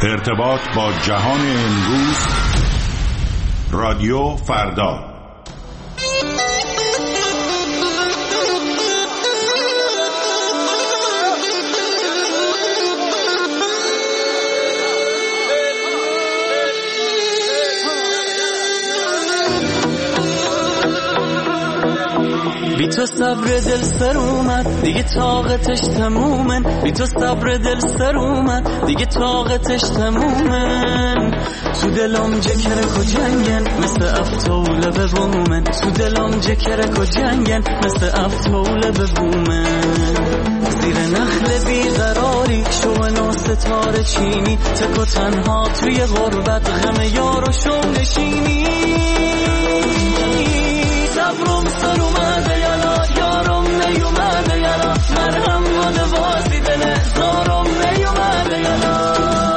ارتباط با جهان امروز، رادیو فردا. بی تو صبر دل سر اومد دیگه طاقتش تمومن، بی تو صبر دل سر اومد دیگه طاقتش تمومن. تو دلم جکرک و جنگن مثل افتوله به بومن، تو دلم جکرک و جنگن مثل افتوله به بومن. زیر نخل بیقراری شو ستاره چینی، تک و تنها توی غربت غم یارو شو نشینی. صبرم سر اومده یالا، یارم نیومده یالا، مرهم بوده واسه دل زارم نیومده یالا.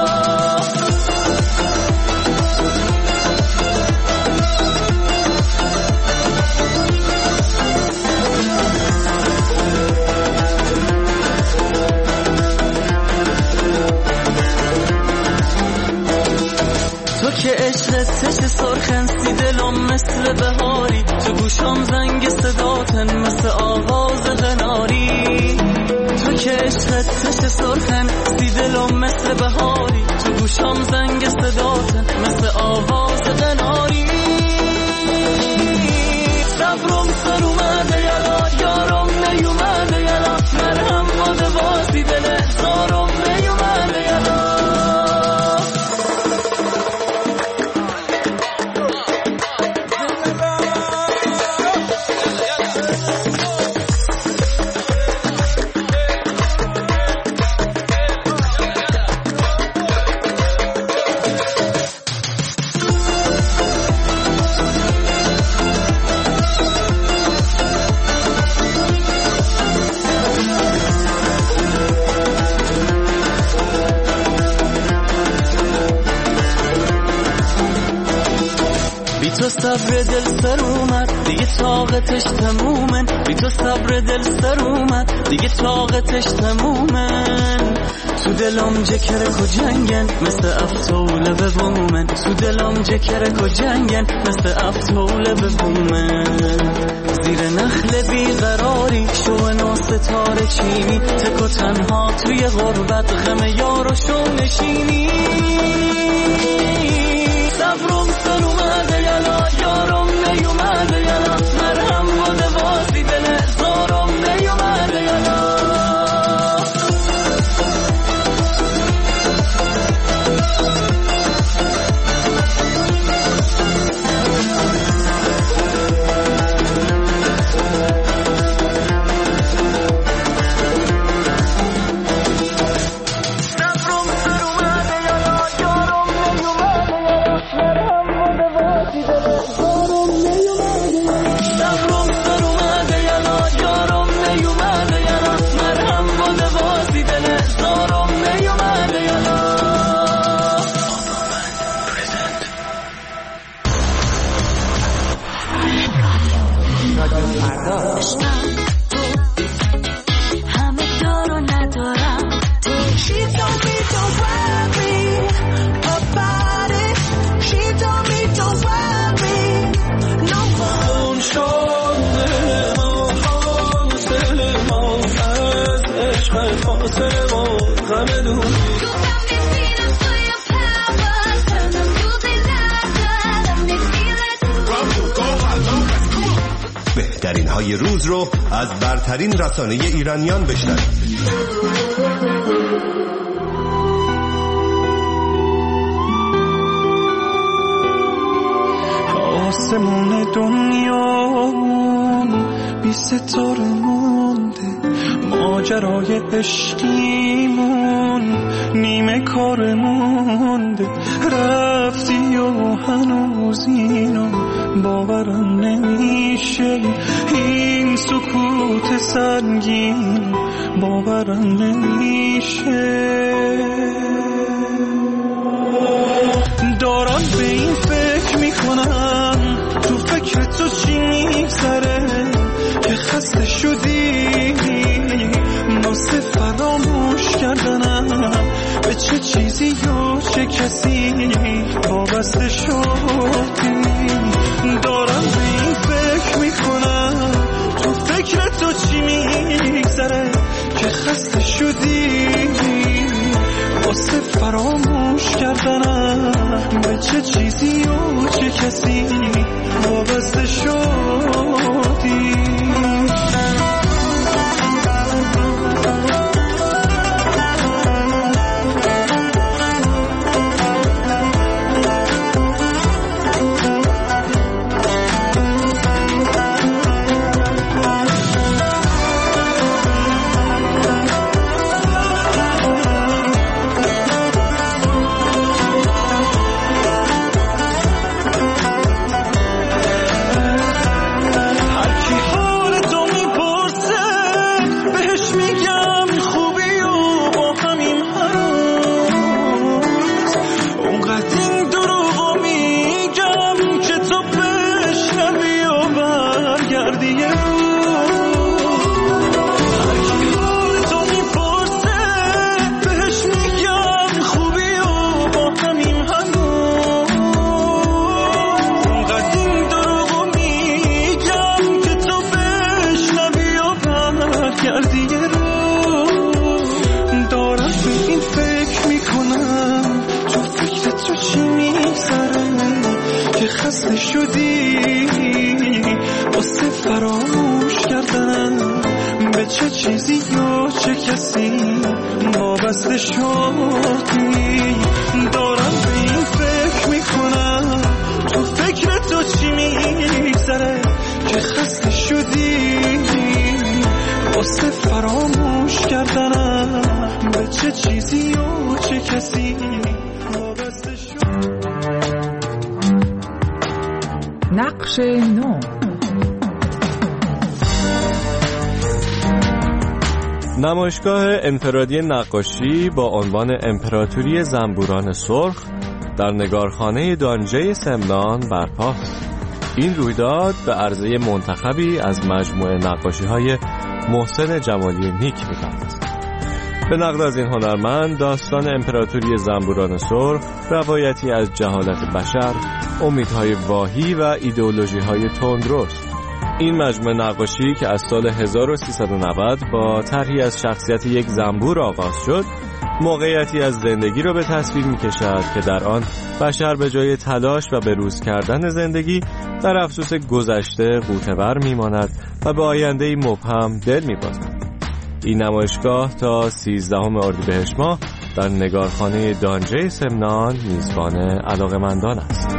تو که عشقت چش سرخن سی دلم مثل بهاری، تو گوشم زنگ صداتن مثل آواز غناری. تو که عشقت چش سرخن سی دلم مثل بهاری، تو گوشم زنگ صداتن مثل آواز غناری. صبرم سر اومده یالا، یارم نیومده یالا، مرهم بوده واسه دل زارم نیومده یالا. بی تو صبر دل سر اومد دیگه طاقتش تمومن، بی تو صبر دل سر اومد دیگه طاقتش تمومن. تو دلم جکرک و جنگن مثل افتوله به بومن، تو دلم جکرک و جنگن مثل افتوله به بومن. زیر نخل بیقراری شو ستاره چینی، تک و تنها توی غربت غم یارو شو نشینی. صبرم سر اومده یالا، یارم نیومده یالا، مرهم بوده واسه دل زارم نیومده یالا. بهترین های روز رو از برترین رسانه ایرانیان بشنوید. آسمون دنیا بی ستاره مونده، ماجرای عشقیمون نیمه کار مونده. رفتی و هنوز اینو باورم نمیشه، این سکوت سنگین باورم نمیشه. دارم به این فکر میکنم تو فکر تو چی میگذره که خسته شدی واسه فراموش کردنم به چه چیزی و چه چه کسی وابسته شدی. دارم به این فکر میکنم تو فکر تو چی میگذره که خسته شدی. واسه فراموش کردنم به چه چیزی و چه کسی وابسته شدی. چه چیزی یا چه کسی وابسته شدی. دارم به این فکر میکنم تو فکر تو چی میگذره که خسته شدی. واسه فراموش کردنم به چه چیزی یا چه کسی وابسته شدی. نقش نو. نمایشگاه انفرادی نقاشی با عنوان امپراتوری زنبوران سرخ در نگارخانه دانجه سمنان برپا. این رویداد به عرضه منتخبی از مجموعه نقاشی‌های محسن جمالی نیک می‌پردازد. به نقل از این هنرمند داستان امپراتوری زنبوران سرخ روایتی از جهالت بشر، امیدهای واهی و ایدئولوژی‌های تندرست. این مجموعه نقاشی که از سال 1390 با طرحی از شخصیت یک زنبور آغاز شد، موقعیتی از زندگی را به تصویر می‌کشد که در آن بشر به جای تلاش و بروز کردن زندگی در افسوس گذشته غوطه‌ور می‌ماند و به آینده‌ای مبهم دل می‌بازد. این نمایشگاه تا 13 اردیبهشت ماه در نگارخانه دانجه سمنان میزبان علاقه‌مندان است.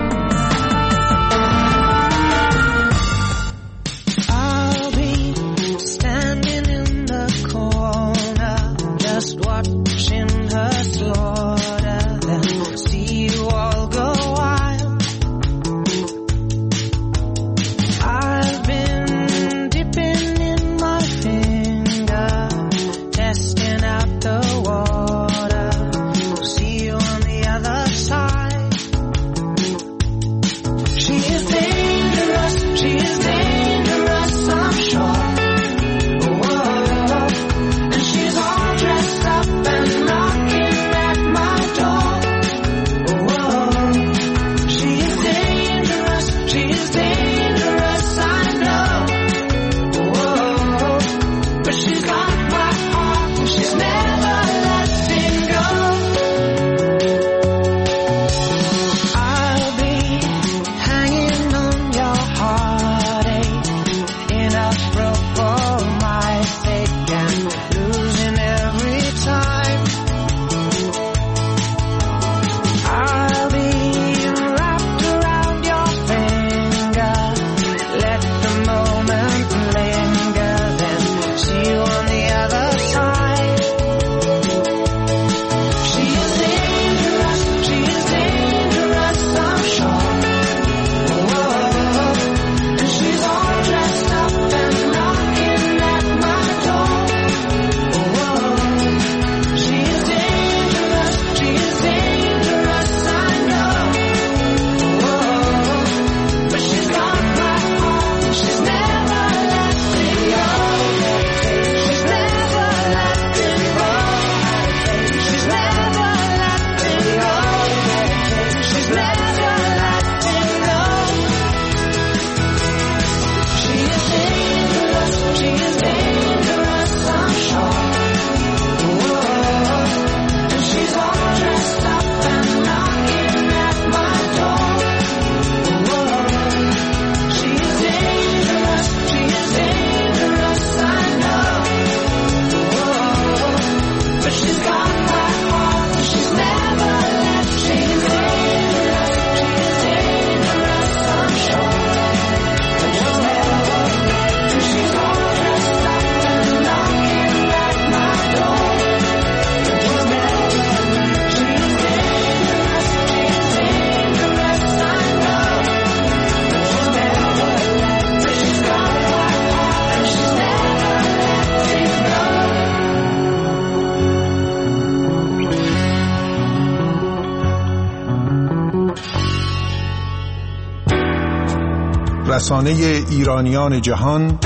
رسانه ایرانیان جهان،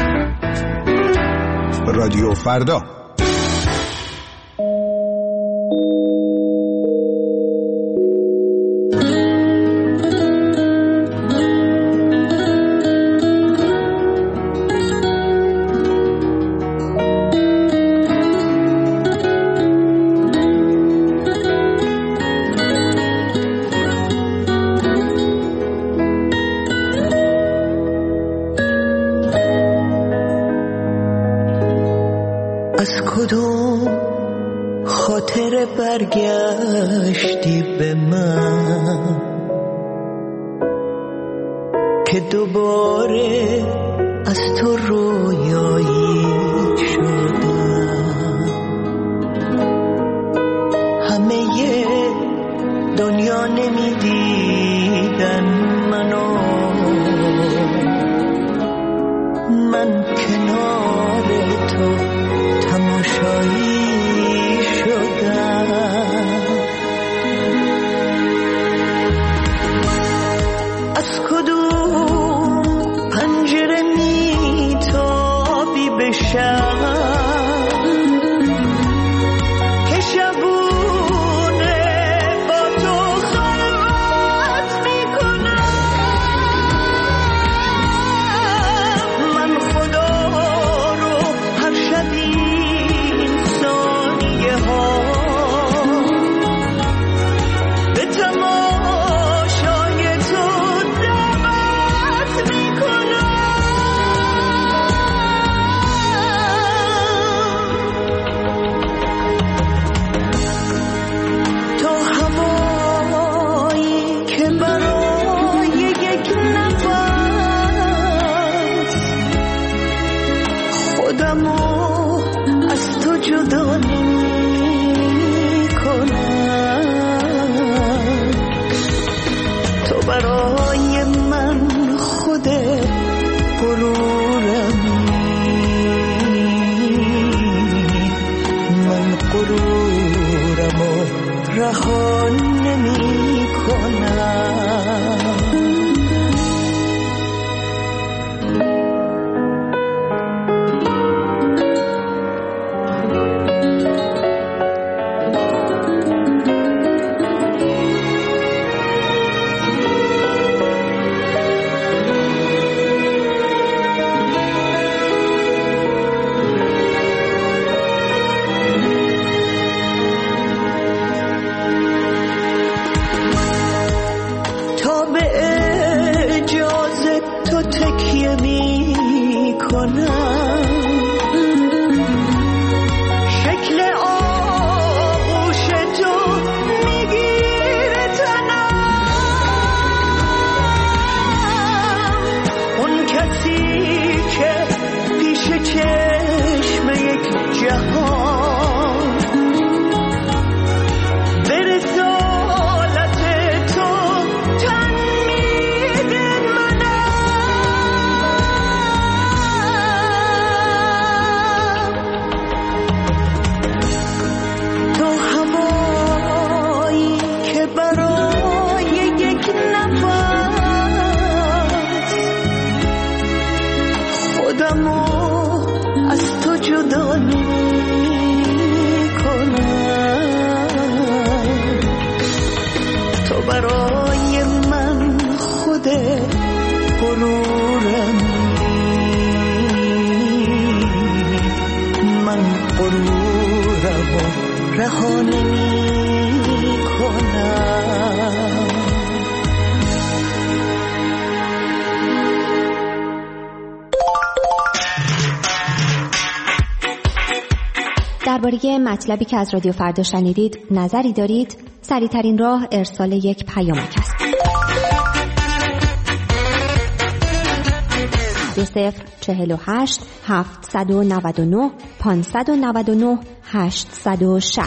رادیو فردا. از کدوم خاطر برگشتی به من که دوباره از تو رویایی شدم؟ همه دنیا نمیدیدن منو، من کنار تو تماشایی شدم. از کدوم پنجره میتابی به شب که شبونه با تو خلوت میکنم؟ من خدا رو هر شبی به تماشای تو دعوت میکنم. تو هوایی که برای یک نفس خودمو از تو جدا برای من خود غرورمی، من غرورمو رها نمی کنم. شکل آغوش تو میگیره تنم، اون کسی که پیش چشم یک جهان به رسالت تو تن میده از تو جدا نمی کنم. تو برای من خود غرورمی، من غرورمو رها نمی کنم. درباره مطلبی که از رادیو فردا شنیدید نظری دارید؟ سریع‌ترین راه ارسال یک پیامک است. 2048 799 599 860.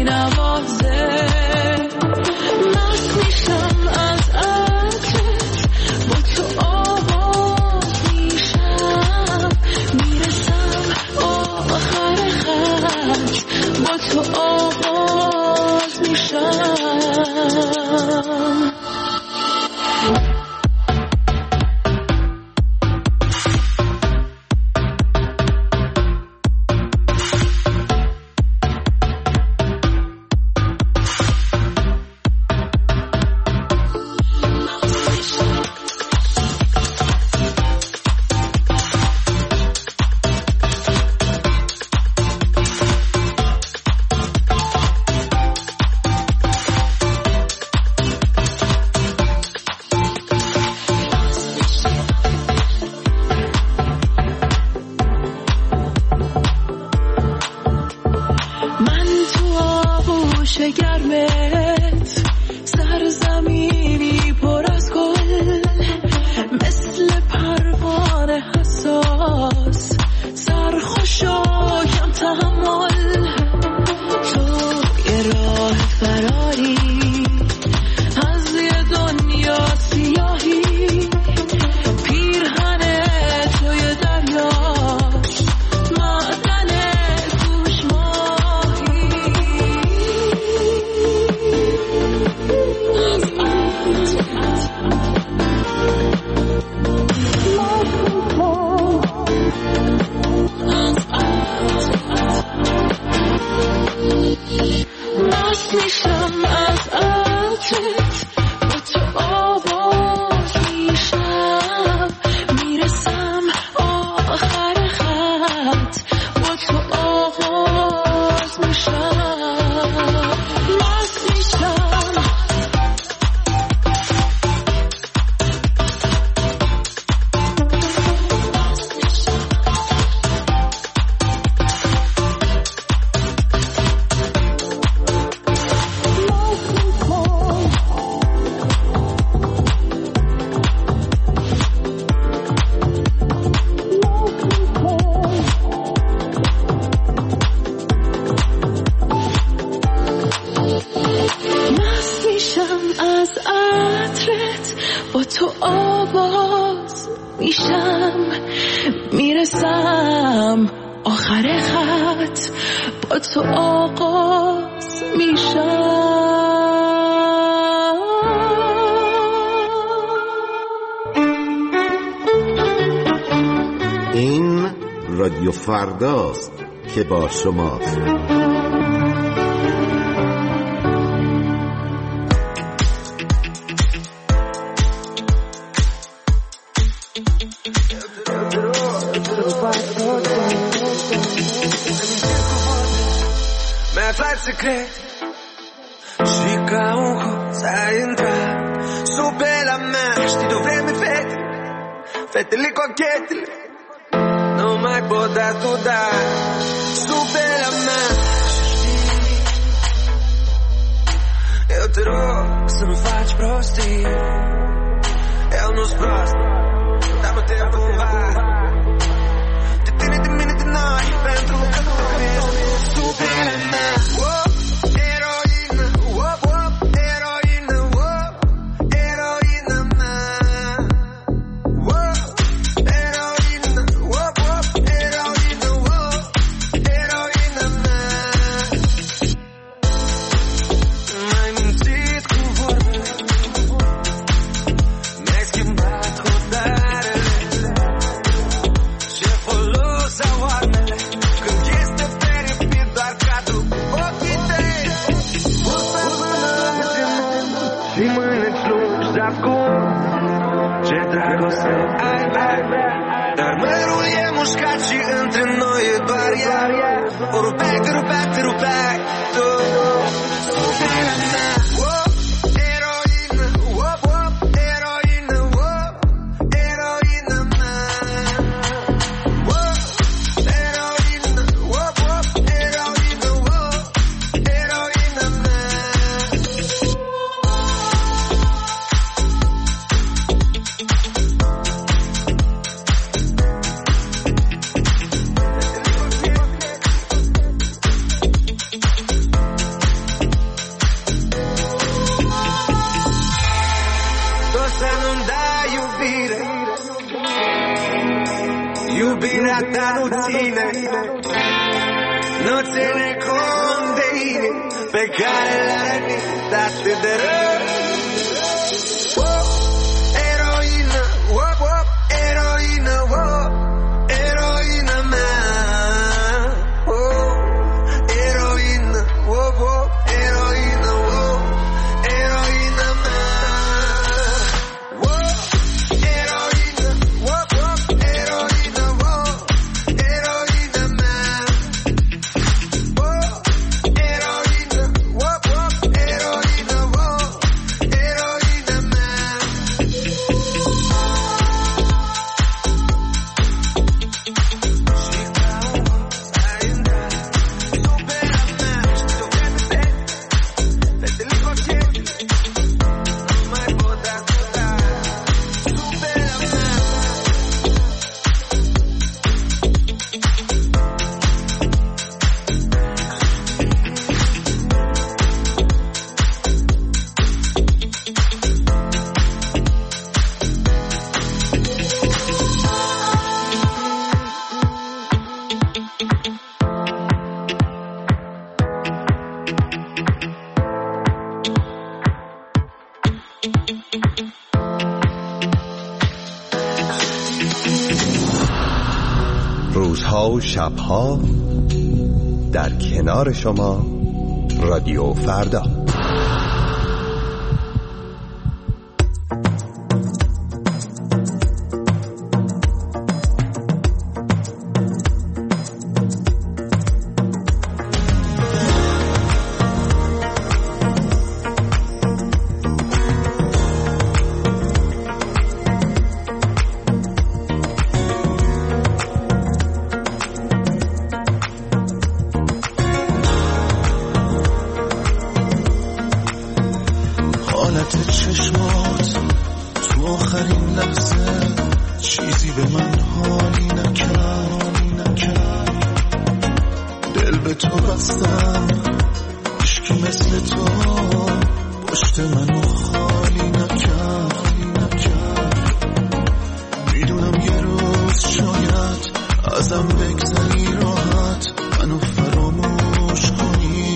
مینوازه. مست میشم از عطرت، با تو آواز میشم، میرسم آخر خط، با تو آواز میشم. گرمت سرزمینی پر از گل، مثل پروانه حساس، سرخوش و کم تحمل. تو یه راه فراری از یه دنیا سیاهی، پیرهن توی دریاش معدن گوش ماهی. مست میشم از عطرت، با تو آواز میشم، میرسم آخر خط، با تو آواز میشم. مست میشم از عطرت، با تو آواز میشم، میرسم آخر خط، با تو آغاز میشم. این رادیو فرداست که با شماست. Me fai segreto, fica cosa entrar. Su bella mais, ti dovremmo feteli cocchettili, non mai poter studare. Su bella mais, eu te rog să nu faci prostii, eu nu-ți prost, dă-mă tempo în var. De tine, de mine, de noi, pentru că tu ești super mea. Dar mărul e mușcat și între noi e doar ea. O rupeai, te rupeai, te rupeai tu. Iubirea mea, eroină, eroină, eroină mea. Eroină, eroină, eroină mea. più pirata routine, non se ne condene, peccare la vita te darò. Eroina, wop wop, eroina, wop, eroina man. Eroina, wop wop, eroina, wop, eroina man. Eroina, wop wop, eroina, wop, eroina man. Eroina, wop wop, eroina, wop, eroina man. روزها و شبها در کنار شما رادیو فردا. حالت چشمات تو آخرین لحظه چیزی به من حالی نکرد. دل به تو بستم، عشقی مثل تو پشت منو خالی نکرد. میدونم یه روز شاید ازم بگذری راحت، منو فراموش کنی.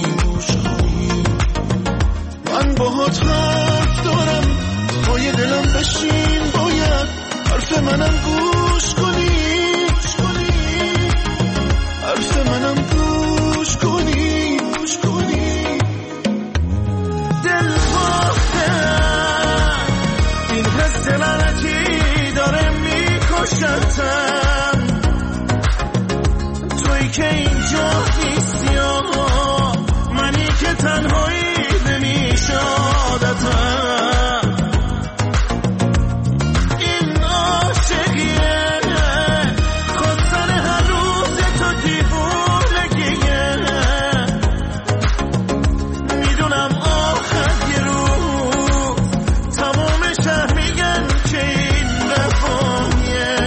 من باهات حرف دارم، پای دلم بشین، باید حرف منم گوش کنی. حرف منم گوش کنی. دل باختم، این حس لعنتی داره میکشتم. تویی که اینجا نیستی، منی که تنهایی نمیشادتم. این عاشقیه، خواستن هر روز تو دیوونگیه. میدونم آخر یه روز تمام شهر میگن که این وفایه.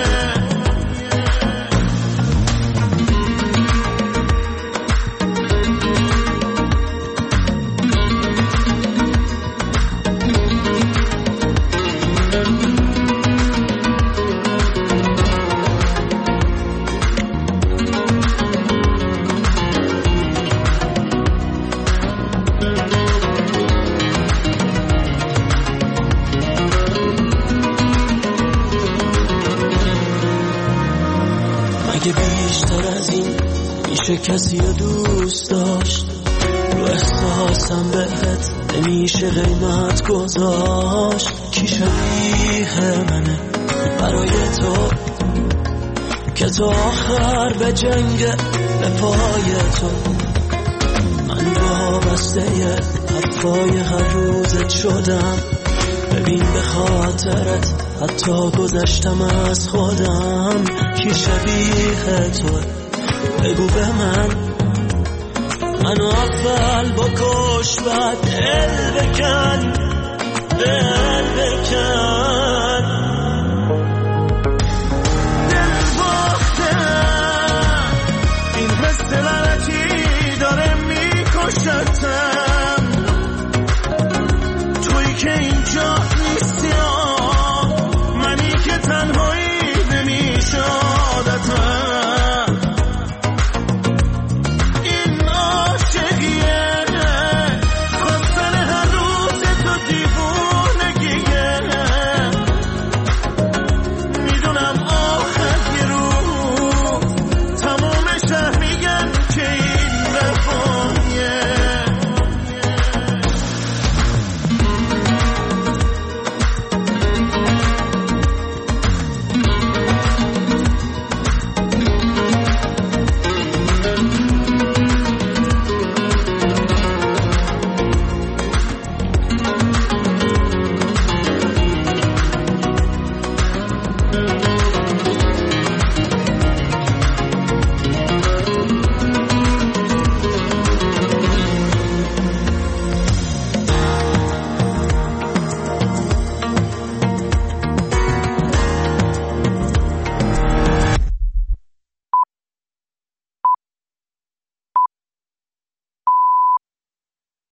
مگه بیشتر از این میشه کسی رو دوست داشت؟ رو احساسم بهت نمیشه قیمت گذاشت. کی شبیه منه برای تو که تو آخر به جنگ به پای تو؟ من وابسته حرفای هر روزت شدم. ببین به خاطرت حتی گذشتم از خودم. کی شبیه تو بگو به منو اول بکش بعد دل بکن.